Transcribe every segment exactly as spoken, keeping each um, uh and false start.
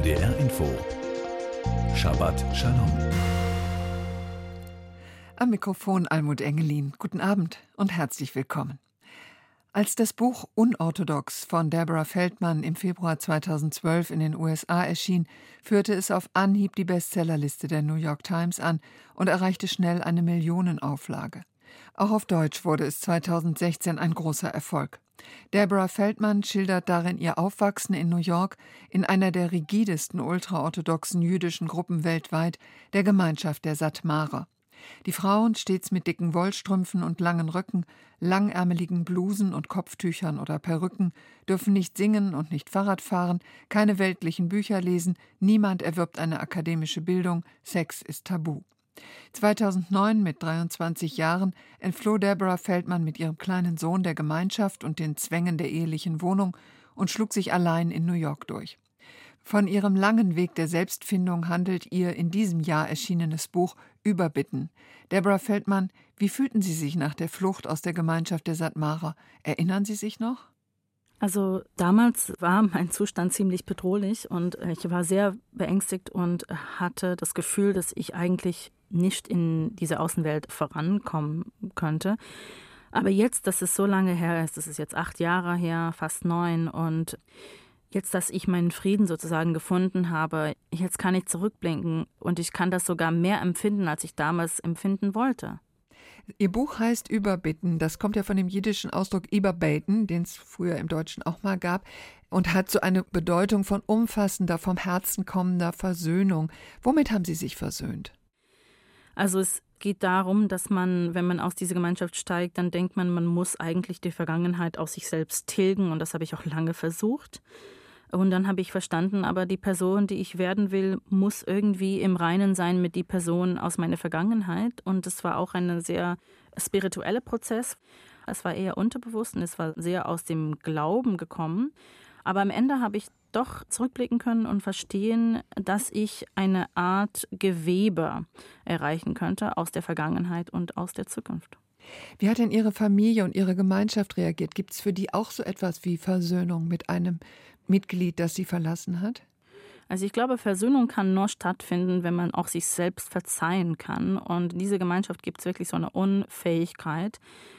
D R Info Shabbat Shalom. Am Mikrofon Almut Engelin. Guten Abend und herzlich willkommen. Als das Buch Unorthodox von Deborah Feldman im Februar zweitausendzwölf in den U S A erschien, führte es auf Anhieb die Bestsellerliste der New York Times an und erreichte schnell eine Millionenauflage. Auch auf Deutsch wurde es zweitausendsechzehn ein großer Erfolg. Deborah Feldman schildert darin ihr Aufwachsen in New York in einer der rigidesten ultraorthodoxen jüdischen Gruppen weltweit, der Gemeinschaft der Satmarer. Die Frauen, stets mit dicken Wollstrümpfen und langen Röcken, langärmeligen Blusen und Kopftüchern oder Perücken, dürfen nicht singen und nicht Fahrrad fahren, keine weltlichen Bücher lesen, niemand erwirbt eine akademische Bildung, Sex ist tabu. zweitausendneun, mit dreiundzwanzig Jahren, entfloh Deborah Feldman mit ihrem kleinen Sohn der Gemeinschaft und den Zwängen der ehelichen Wohnung und schlug sich allein in New York durch. Von ihrem langen Weg der Selbstfindung handelt ihr in diesem Jahr erschienenes Buch Überbitten. Deborah Feldman, wie fühlten Sie sich nach der Flucht aus der Gemeinschaft der Satmarer? Erinnern Sie sich noch? Also damals war mein Zustand ziemlich bedrohlich und ich war sehr beängstigt und hatte das Gefühl, dass ich eigentlich nicht in diese Außenwelt vorankommen könnte. Aber jetzt, dass es so lange her ist, das ist jetzt acht Jahre her, fast neun, und jetzt, dass ich meinen Frieden sozusagen gefunden habe, jetzt kann ich zurückblinken und ich kann das sogar mehr empfinden, als ich damals empfinden wollte. Ihr Buch heißt Überbitten. Das kommt ja von dem jiddischen Ausdruck Überbeten, den es früher im Deutschen auch mal gab, und hat so eine Bedeutung von umfassender, vom Herzen kommender Versöhnung. Womit haben Sie sich versöhnt? Also es geht darum, dass man, wenn man aus dieser Gemeinschaft steigt, dann denkt man, man muss eigentlich die Vergangenheit aus sich selbst tilgen, und das habe ich auch lange versucht. Und dann habe ich verstanden, aber die Person, die ich werden will, muss irgendwie im Reinen sein mit die Person aus meiner Vergangenheit. Und es war auch ein sehr spiritueller Prozess. Es war eher unterbewusst und es war sehr aus dem Glauben gekommen. Aber am Ende habe ich doch zurückblicken können und verstehen, dass ich eine Art Gewebe erreichen könnte aus der Vergangenheit und aus der Zukunft. Wie hat denn Ihre Familie und Ihre Gemeinschaft reagiert? Gibt es für die auch so etwas wie Versöhnung mit einem Mitglied, das sie verlassen hat? Also ich glaube, Versöhnung kann nur stattfinden, wenn man auch sich selbst verzeihen kann. Und in dieser Gemeinschaft gibt es wirklich so eine Unfähigkeit,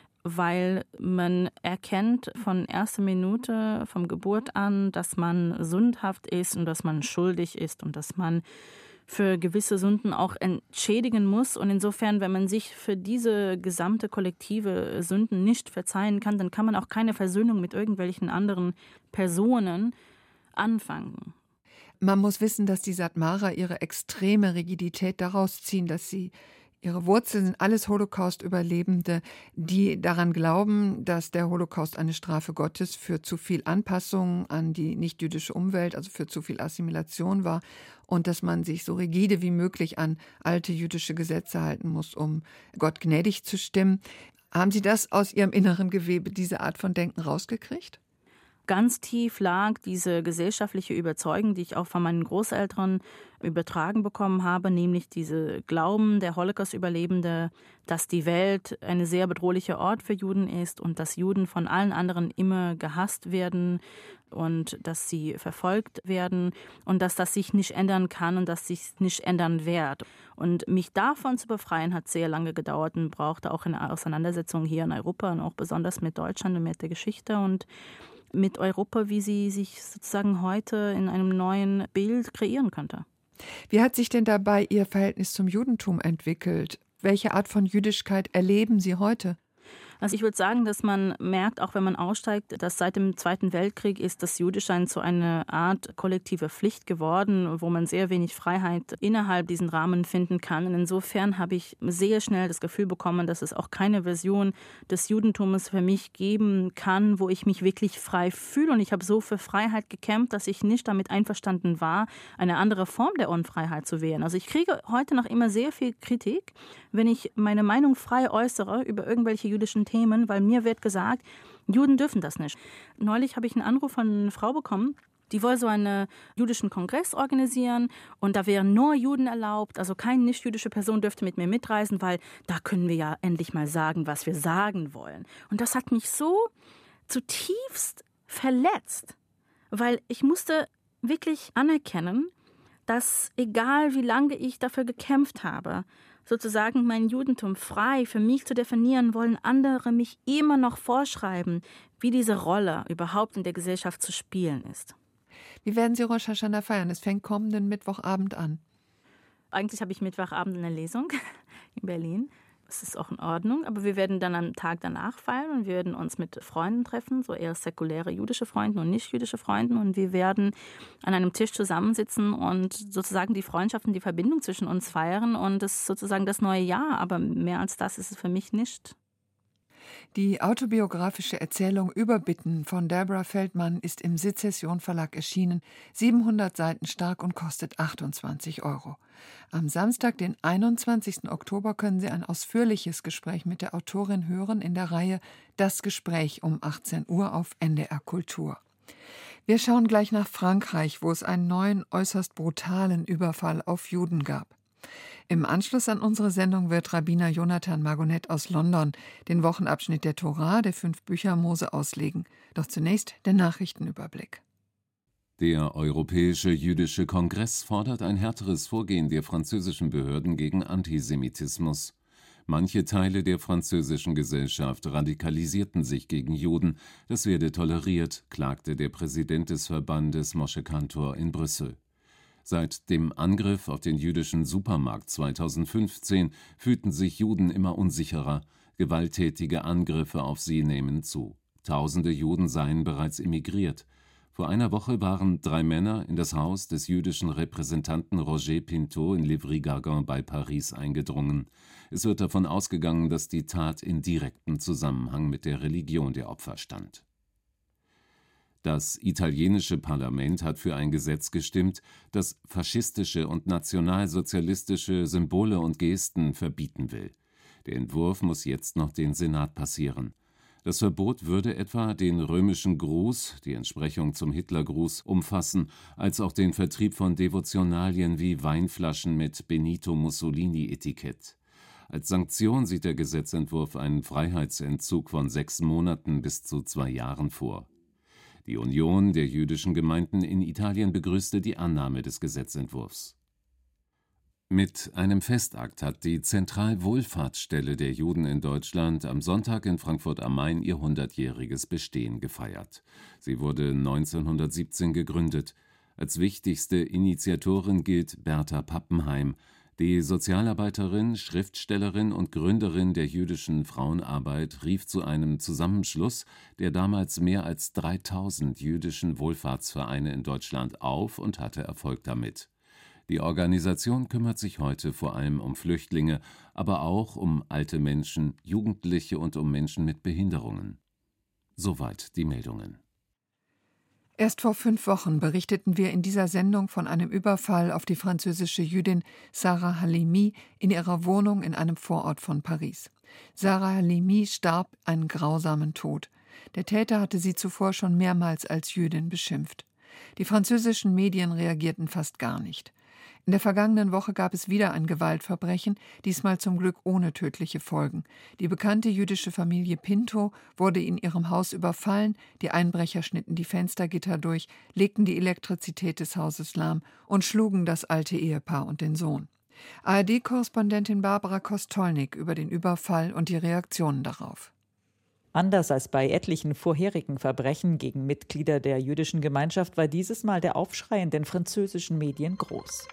weil man erkennt von erster Minute, vom Geburt an, dass man sündhaft ist und dass man schuldig ist und dass man für gewisse Sünden auch entschädigen muss. Und insofern, wenn man sich für diese gesamte kollektive Sünden nicht verzeihen kann, dann kann man auch keine Versöhnung mit irgendwelchen anderen Personen anfangen. Man muss wissen, dass die Satmarer ihre extreme Rigidität daraus ziehen, dass sie ihre Wurzeln sind alles Holocaust-Überlebende, die daran glauben, dass der Holocaust eine Strafe Gottes für zu viel Anpassung an die nicht-jüdische Umwelt, also für zu viel Assimilation war, und dass man sich so rigide wie möglich an alte jüdische Gesetze halten muss, um Gott gnädig zu stimmen. Haben Sie das aus Ihrem inneren Gewebe, diese Art von Denken, rausgekriegt? Ganz tief lag diese gesellschaftliche Überzeugung, die ich auch von meinen Großeltern übertragen bekommen habe, nämlich diese Glauben der Holocaust-Überlebende, dass die Welt ein sehr bedrohlicher Ort für Juden ist und dass Juden von allen anderen immer gehasst werden und dass sie verfolgt werden und dass das sich nicht ändern kann und dass sich nicht ändern wird. Und mich davon zu befreien, hat sehr lange gedauert und brauchte auch eine Auseinandersetzung hier in Europa und auch besonders mit Deutschland und mit der Geschichte und mit Europa, wie sie sich sozusagen heute in einem neuen Bild kreieren könnte. Wie hat sich denn dabei Ihr Verhältnis zum Judentum entwickelt? Welche Art von Jüdischkeit erleben Sie heute? Also ich würde sagen, dass man merkt, auch wenn man aussteigt, dass seit dem Zweiten Weltkrieg ist das Jüdischsein zu einer Art kollektive Pflicht geworden, wo man sehr wenig Freiheit innerhalb diesen Rahmen finden kann. Und insofern habe ich sehr schnell das Gefühl bekommen, dass es auch keine Version des Judentums für mich geben kann, wo ich mich wirklich frei fühle. Und ich habe so für Freiheit gekämpft, dass ich nicht damit einverstanden war, eine andere Form der Unfreiheit zu wählen. Also ich kriege heute noch immer sehr viel Kritik, wenn ich meine Meinung frei äußere über irgendwelche jüdischen Themen, weil mir wird gesagt, Juden dürfen das nicht. Neulich habe ich einen Anruf von einer Frau bekommen, die wollen so einen jüdischen Kongress organisieren und da wären nur Juden erlaubt, also keine nicht-jüdische Person dürfte mit mir mitreisen, weil da können wir ja endlich mal sagen, was wir sagen wollen. Und das hat mich so zutiefst verletzt, weil ich musste wirklich anerkennen, dass egal wie lange ich dafür gekämpft habe, sozusagen mein Judentum frei für mich zu definieren, wollen andere mich immer noch vorschreiben, wie diese Rolle überhaupt in der Gesellschaft zu spielen ist. Wie werden Sie Rosh Hashanah feiern? Es fängt kommenden Mittwochabend an. Eigentlich habe ich Mittwochabend eine Lesung in Berlin. Das ist auch in Ordnung, aber wir werden dann am Tag danach feiern und wir werden uns mit Freunden treffen, so eher säkuläre jüdische Freunde und nicht jüdische Freunde, und wir werden an einem Tisch zusammensitzen und sozusagen die Freundschaft und die Verbindung zwischen uns feiern, und das ist sozusagen das neue Jahr, aber mehr als das ist es für mich nicht. Die autobiografische Erzählung Überbitten von Deborah Feldman ist im Sezession Verlag erschienen, siebenhundert Seiten stark und kostet achtundzwanzig Euro. Am Samstag, den einundzwanzigsten Oktober, können Sie ein ausführliches Gespräch mit der Autorin hören in der Reihe Das Gespräch um achtzehn Uhr auf N D R Kultur. Wir schauen gleich nach Frankreich, wo es einen neuen, äußerst brutalen Überfall auf Juden gab. Im Anschluss an unsere Sendung wird Rabbiner Jonathan Margonet aus London den Wochenabschnitt der Tora, der fünf Bücher Mose, auslegen. Doch zunächst der Nachrichtenüberblick. Der Europäische Jüdische Kongress fordert ein härteres Vorgehen der französischen Behörden gegen Antisemitismus. Manche Teile der französischen Gesellschaft radikalisierten sich gegen Juden. Das werde toleriert, klagte der Präsident des Verbandes Moshe Kantor in Brüssel. Seit dem Angriff auf den jüdischen Supermarkt zweitausendfünfzehn fühlten sich Juden immer unsicherer. Gewalttätige Angriffe auf sie nehmen zu. Tausende Juden seien bereits emigriert. Vor einer Woche waren drei Männer in das Haus des jüdischen Repräsentanten Roger Pinto in Livry-Gargan bei Paris eingedrungen. Es wird davon ausgegangen, dass die Tat in direktem Zusammenhang mit der Religion der Opfer stand. Das italienische Parlament hat für ein Gesetz gestimmt, das faschistische und nationalsozialistische Symbole und Gesten verbieten will. Der Entwurf muss jetzt noch den Senat passieren. Das Verbot würde etwa den römischen Gruß, die Entsprechung zum Hitlergruß, umfassen, als auch den Vertrieb von Devotionalien wie Weinflaschen mit Benito Mussolini-Etikett. Als Sanktion sieht der Gesetzentwurf einen Freiheitsentzug von sechs Monaten bis zu zwei Jahren vor. Die Union der jüdischen Gemeinden in Italien begrüßte die Annahme des Gesetzentwurfs. Mit einem Festakt hat die Zentralwohlfahrtsstelle der Juden in Deutschland am Sonntag in Frankfurt am Main ihr hundertjähriges Bestehen gefeiert. Sie wurde neunzehnhundertsiebzehn gegründet. Als wichtigste Initiatorin gilt Bertha Pappenheim, die Sozialarbeiterin, Schriftstellerin und Gründerin der jüdischen Frauenarbeit rief zu einem Zusammenschluss der damals mehr als dreitausend jüdischen Wohlfahrtsvereine in Deutschland auf und hatte Erfolg damit. Die Organisation kümmert sich heute vor allem um Flüchtlinge, aber auch um alte Menschen, Jugendliche und um Menschen mit Behinderungen. Soweit die Meldungen. Erst vor fünf Wochen berichteten wir in dieser Sendung von einem Überfall auf die französische Jüdin Sarah Halimi in ihrer Wohnung in einem Vorort von Paris. Sarah Halimi starb einen grausamen Tod. Der Täter hatte sie zuvor schon mehrmals als Jüdin beschimpft. Die französischen Medien reagierten fast gar nicht. In der vergangenen Woche gab es wieder ein Gewaltverbrechen, diesmal zum Glück ohne tödliche Folgen. Die bekannte jüdische Familie Pinto wurde in ihrem Haus überfallen, die Einbrecher schnitten die Fenstergitter durch, legten die Elektrizität des Hauses lahm und schlugen das alte Ehepaar und den Sohn. A R D-Korrespondentin Barbara Kostolnik über den Überfall und die Reaktionen darauf. Anders als bei etlichen vorherigen Verbrechen gegen Mitglieder der jüdischen Gemeinschaft war dieses Mal der Aufschrei in den französischen Medien groß.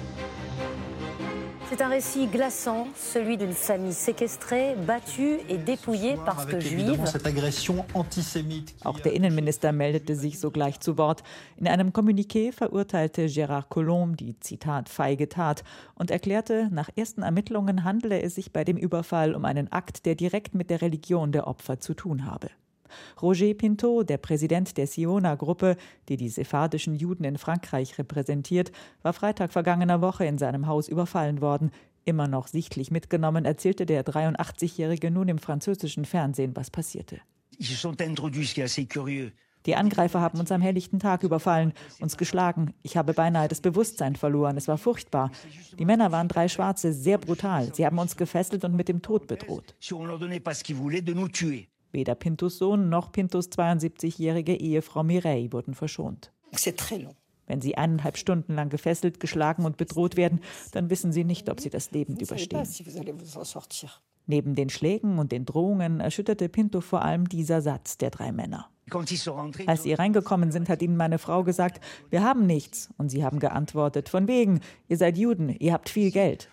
C'est un récit glaçant, celui d'une famille séquestrée, battue et dépouillée parce que juive. Auch der Innenminister meldete sich sogleich zu Wort. In einem Kommuniqué verurteilte Gérard Collomb die, Zitat, feige Tat und erklärte, nach ersten Ermittlungen handele es sich bei dem Überfall um einen Akt, der direkt mit der Religion der Opfer zu tun habe. Roger Pinto, der Präsident der Siona-Gruppe, die die sephardischen Juden in Frankreich repräsentiert, war Freitag vergangener Woche in seinem Haus überfallen worden. Immer noch sichtlich mitgenommen, erzählte der dreiundachtzigjährige nun im französischen Fernsehen, was passierte. Die Angreifer haben uns am helllichten Tag überfallen, uns geschlagen. Ich habe beinahe das Bewusstsein verloren. Es war furchtbar. Die Männer waren drei Schwarze, sehr brutal. Sie haben uns gefesselt und mit dem Tod bedroht. Weder Pintos Sohn noch Pintos zweiundsiebzigjährige Ehefrau Mireille wurden verschont. Wenn sie eineinhalb Stunden lang gefesselt, geschlagen und bedroht werden, dann wissen sie nicht, ob sie das lebend überstehen. Neben den Schlägen und den Drohungen erschütterte Pinto vor allem dieser Satz der drei Männer. Als sie reingekommen sind, hat ihnen meine Frau gesagt, wir haben nichts. Und sie haben geantwortet, von wegen, ihr seid Juden, ihr habt viel Geld.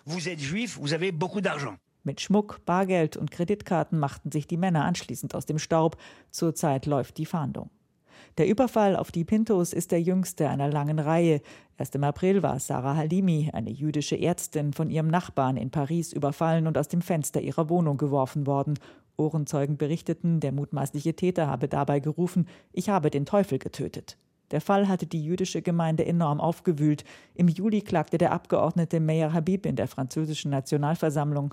Mit Schmuck, Bargeld und Kreditkarten machten sich die Männer anschließend aus dem Staub. Zurzeit läuft die Fahndung. Der Überfall auf die Pintos ist der jüngste einer langen Reihe. Erst im April war Sarah Halimi, eine jüdische Ärztin, von ihrem Nachbarn in Paris überfallen und aus dem Fenster ihrer Wohnung geworfen worden. Ohrenzeugen berichteten, der mutmaßliche Täter habe dabei gerufen, ich habe den Teufel getötet. Der Fall hatte die jüdische Gemeinde enorm aufgewühlt. Im Juli klagte der Abgeordnete Meir Habib in der französischen Nationalversammlung.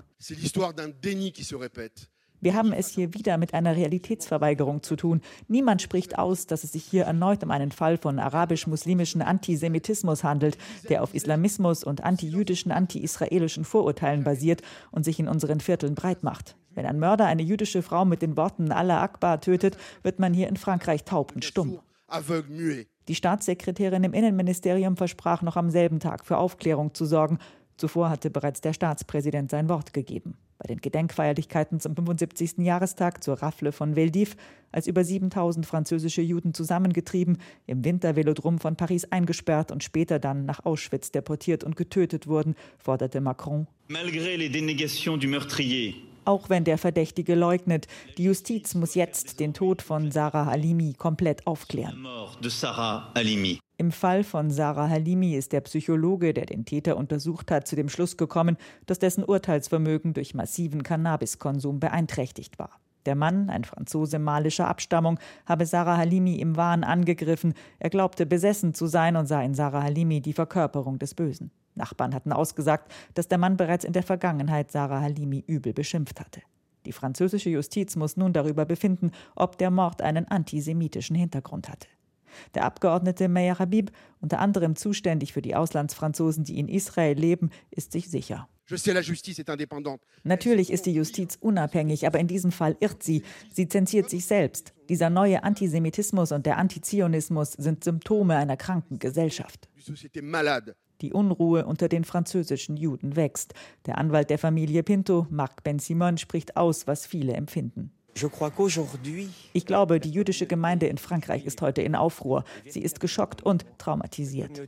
Wir haben es hier wieder mit einer Realitätsverweigerung zu tun. Niemand spricht aus, dass es sich hier erneut um einen Fall von arabisch-muslimischen Antisemitismus handelt, der auf Islamismus und antijüdischen, anti-israelischen Vorurteilen basiert und sich in unseren Vierteln breit macht. Wenn ein Mörder eine jüdische Frau mit den Worten Allah Akbar tötet, wird man hier in Frankreich taub und stumm. Die Staatssekretärin im Innenministerium versprach noch am selben Tag für Aufklärung zu sorgen. Zuvor hatte bereits der Staatspräsident sein Wort gegeben. Bei den Gedenkfeierlichkeiten zum fünfundsiebzigsten Jahrestag zur Rafle von Veldiv, als über siebentausend französische Juden zusammengetrieben, im Wintervelodrom von Paris eingesperrt und später dann nach Auschwitz deportiert und getötet wurden, forderte Macron. Malgré les dénégations du meurtrier. Auch wenn der Verdächtige leugnet, die Justiz muss jetzt den Tod von Sarah Halimi komplett aufklären. Im Fall von Sarah Halimi ist der Psychologe, der den Täter untersucht hat, zu dem Schluss gekommen, dass dessen Urteilsvermögen durch massiven Cannabiskonsum beeinträchtigt war. Der Mann, ein Franzose malischer Abstammung, habe Sarah Halimi im Wahn angegriffen. Er glaubte, besessen zu sein und sah in Sarah Halimi die Verkörperung des Bösen. Nachbarn hatten ausgesagt, dass der Mann bereits in der Vergangenheit Sarah Halimi übel beschimpft hatte. Die französische Justiz muss nun darüber befinden, ob der Mord einen antisemitischen Hintergrund hatte. Der Abgeordnete Meir Habib, unter anderem zuständig für die Auslandsfranzosen, die in Israel leben, ist sich sicher. Natürlich ist die Justiz unabhängig, aber in diesem Fall irrt sie. Sie zensiert sich selbst. Dieser neue Antisemitismus und der Antizionismus sind Symptome einer kranken Gesellschaft. Die Unruhe unter den französischen Juden wächst. Der Anwalt der Familie Pinto, Marc Ben-Simon, spricht aus, was viele empfinden. Ich glaube, die jüdische Gemeinde in Frankreich ist heute in Aufruhr. Sie ist geschockt und traumatisiert.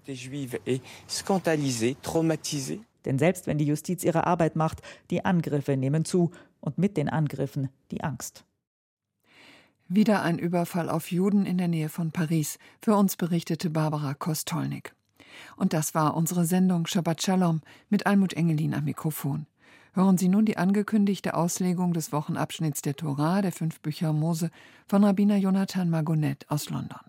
Denn selbst wenn die Justiz ihre Arbeit macht, die Angriffe nehmen zu und mit den Angriffen die Angst. Wieder ein Überfall auf Juden in der Nähe von Paris. Für uns berichtete Barbara Kostolnik. Und das war unsere Sendung Shabbat Shalom mit Almut Engelin am Mikrofon. Hören Sie nun die angekündigte Auslegung des Wochenabschnitts der Tora, der fünf Bücher Mose, von Rabbiner Jonathan Margonet aus London.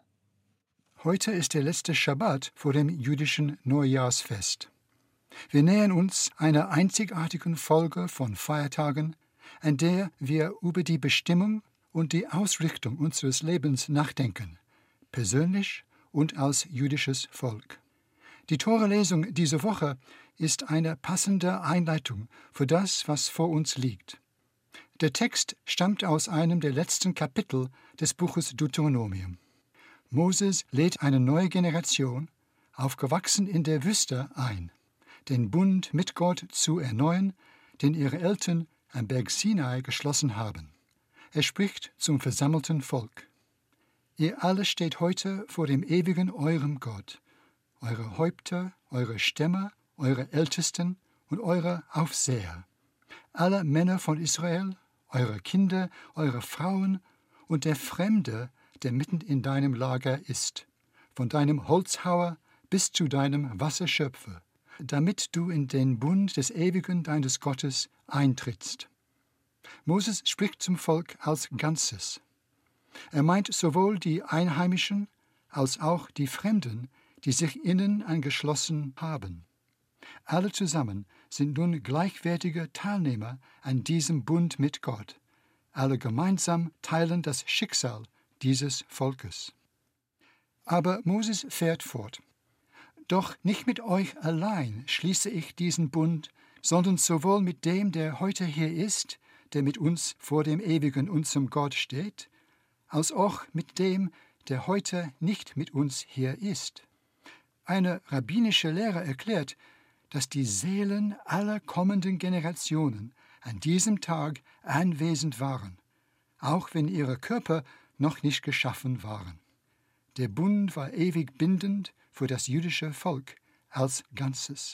Heute ist der letzte Schabbat vor dem jüdischen Neujahrsfest. Wir nähern uns einer einzigartigen Folge von Feiertagen, an der wir über die Bestimmung und die Ausrichtung unseres Lebens nachdenken, persönlich und als jüdisches Volk. Die Tora-Lesung diese Woche ist eine passende Einleitung für das, was vor uns liegt. Der Text stammt aus einem der letzten Kapitel des Buches Deuteronomium. Moses lädt eine neue Generation, aufgewachsen in der Wüste, ein, den Bund mit Gott zu erneuern, den ihre Eltern am Berg Sinai geschlossen haben. Er spricht zum versammelten Volk. Ihr alle steht heute vor dem ewigen eurem Gott, eure Häupter, eure Stämme, eure Ältesten und eure Aufseher, alle Männer von Israel, eure Kinder, eure Frauen und der Fremde, der mitten in deinem Lager ist, von deinem Holzhauer bis zu deinem Wasserschöpfer, damit du in den Bund des Ewigen deines Gottes eintrittst. Moses spricht zum Volk als Ganzes. Er meint sowohl die Einheimischen als auch die Fremden, die sich innen angeschlossen haben. Alle zusammen sind nun gleichwertige Teilnehmer an diesem Bund mit Gott. Alle gemeinsam teilen das Schicksal dieses Volkes. Aber Moses fährt fort. Doch nicht mit euch allein schließe ich diesen Bund, sondern sowohl mit dem, der heute hier ist, der mit uns vor dem ewigen unserem Gott steht, als auch mit dem, der heute nicht mit uns hier ist. Eine rabbinische Lehre erklärt, dass die Seelen aller kommenden Generationen an diesem Tag anwesend waren, auch wenn ihre Körper noch nicht geschaffen waren. Der Bund war ewig bindend für das jüdische Volk als Ganzes.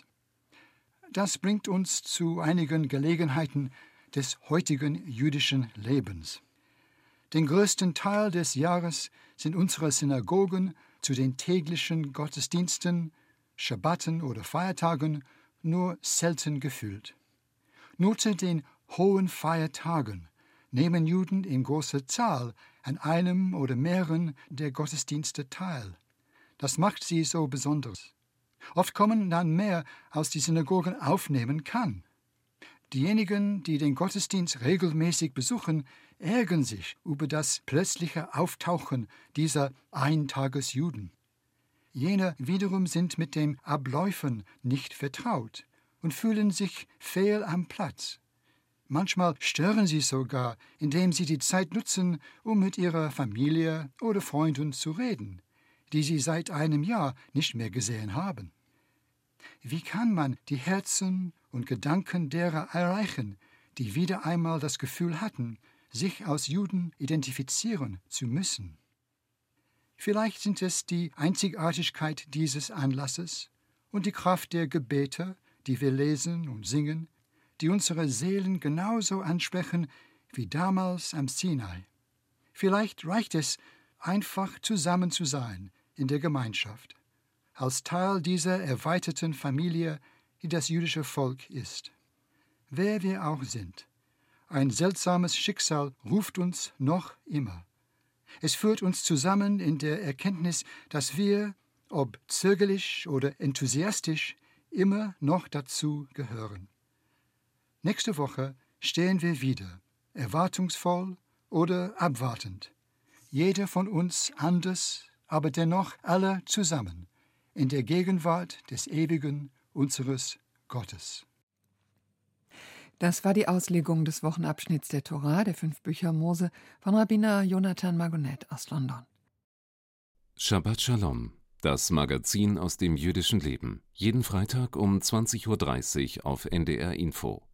Das bringt uns zu einigen Gelegenheiten des heutigen jüdischen Lebens. Den größten Teil des Jahres sind unsere Synagogen zu den täglichen Gottesdiensten, Schabbaten oder Feiertagen nur selten gefüllt. Nur zu den hohen Feiertagen nehmen Juden in großer Zahl an einem oder mehreren der Gottesdienste teil. Das macht sie so besonders. Oft kommen dann mehr, als die Synagogen aufnehmen kann. Diejenigen, die den Gottesdienst regelmäßig besuchen, ärgern sich über das plötzliche Auftauchen dieser Eintagesjuden. Jene wiederum sind mit den Abläufen nicht vertraut und fühlen sich fehl am Platz. Manchmal stören sie sogar, indem sie die Zeit nutzen, um mit ihrer Familie oder Freunden zu reden, die sie seit einem Jahr nicht mehr gesehen haben. Wie kann man die Herzen und Gedanken derer erreichen, die wieder einmal das Gefühl hatten, sich als Juden identifizieren zu müssen? Vielleicht sind es die Einzigartigkeit dieses Anlasses und die Kraft der Gebete, die wir lesen und singen, die unsere Seelen genauso ansprechen wie damals am Sinai. Vielleicht reicht es, einfach zusammen zu sein in der Gemeinschaft, als Teil dieser erweiterten Familie, die das jüdische Volk ist. Wer wir auch sind, ein seltsames Schicksal ruft uns noch immer. Es führt uns zusammen in der Erkenntnis, dass wir, ob zögerlich oder enthusiastisch, immer noch dazu gehören. Nächste Woche stehen wir wieder, erwartungsvoll oder abwartend. Jeder von uns anders, aber dennoch alle zusammen, in der Gegenwart des Ewigen, unseres Gottes. Das war die Auslegung des Wochenabschnitts der Tora, der fünf Bücher Mose, von Rabbiner Jonathan Margonet aus London. Shabbat Shalom, das Magazin aus dem jüdischen Leben. Jeden Freitag um zwanzig Uhr dreißig auf N D R Info.